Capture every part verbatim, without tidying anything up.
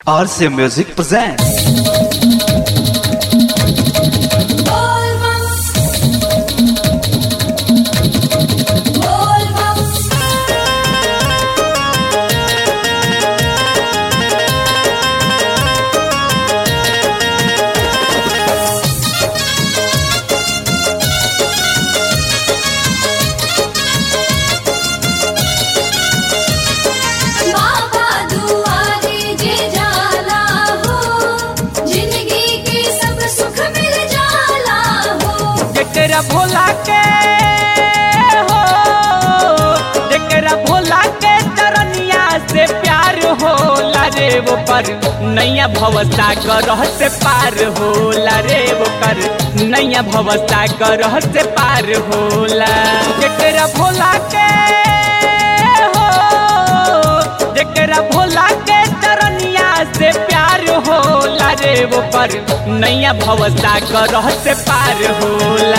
R C Music presents. जेकरा भोला के हो जेकरा भोला के चरनिया से प्यार होला रे वो पर नैया भवसागर से पार होला रे वो पर नैया भवसागर से पार होला। जेकरा भोला के हो जेकरा भोला के चरनिया से प्यार होला रे वो पर नैया भवसागर से पार होला।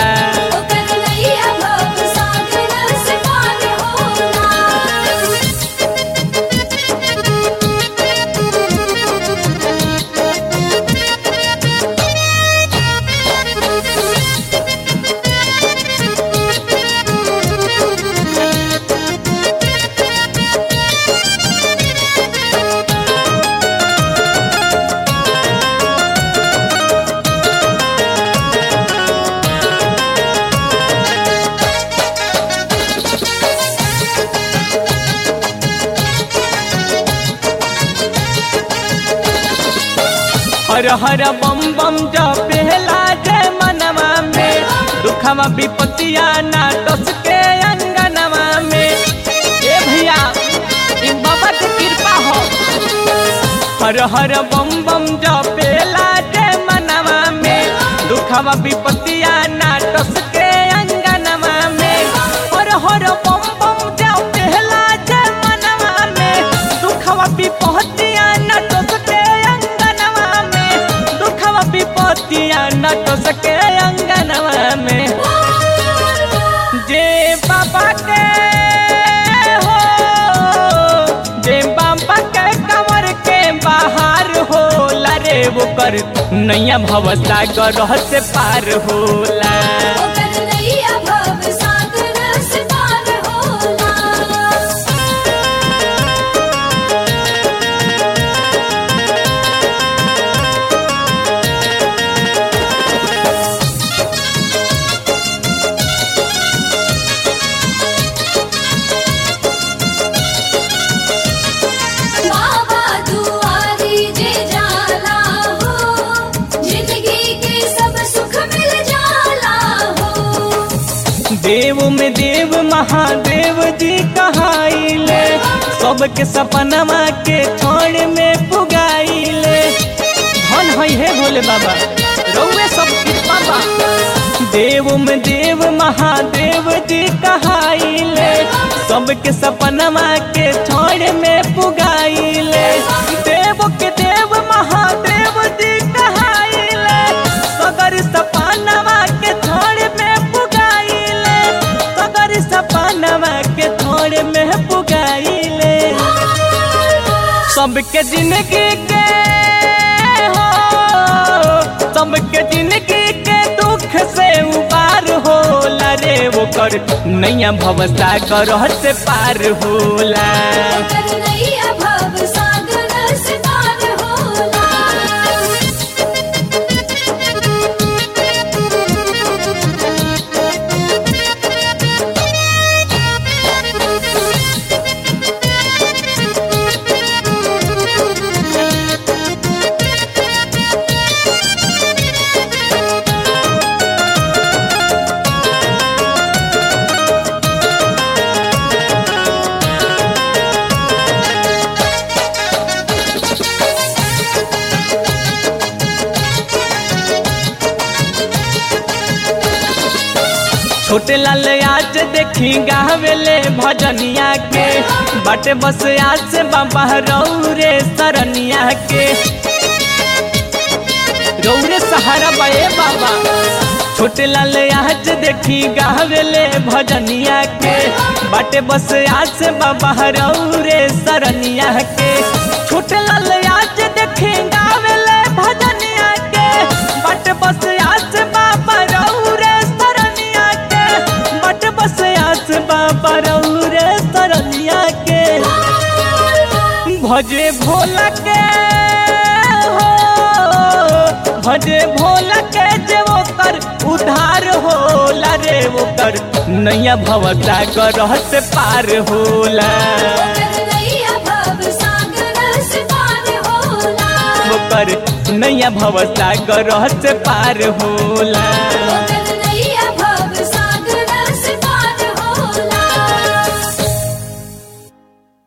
हर हर बम बम जपेला जय मनवा में दुखवा विपत्तिया ना टस के अंगनवा में। ए भैया इ बाबा के कृपा हो। हर हर बम बम जपेला जय मनवा में दुखवा विपत्तिया ना टस के अंगनवा में। हर हर बम बम जपेला जय मनवा में दुखवा विपत्तिया ना टस के विपत्तियां न तो सके अंगनवा में। जे बाबा के हो जे बाबा के कमर के बाहर होला रे वो कर नैया भवसागर से पार होला। देव में देव महादेव जी कहाइले सबके सपनमा के छोड़ में पुगाइले। धन है हे भोले बाबा रउए सब कृपा बा। देव में देव महादेव जी कहाइले सबके सपनमा के छोड़ में पुगाइले। देव के देव महादेव जी कहाइले सगर सपनमा के छोड़ में सपनवा के थोड़े में पुगाइले। सबके जिंदगी के हो सबके जिंदगी के दुख से उबार होला रे वो कर नैया भवसागर से पार होला। छोटे लाल आज देखी गावेले भजनिया के बाटे बस आज से बाबा रौरे सरनिया के रौरे सहारा बाए बाबा। छोटे लाल आज देखी गावेले भजनिया के बाटे बस आज से बाबा रौरे सरनिया के। छोटे लाल आज देखी सैया के भजे भोला के हो भजे भोला के जे ओकर उधार होला रे ओकर नैया भवता करह से पार होला ओकर नैया भवता करह से पार होला।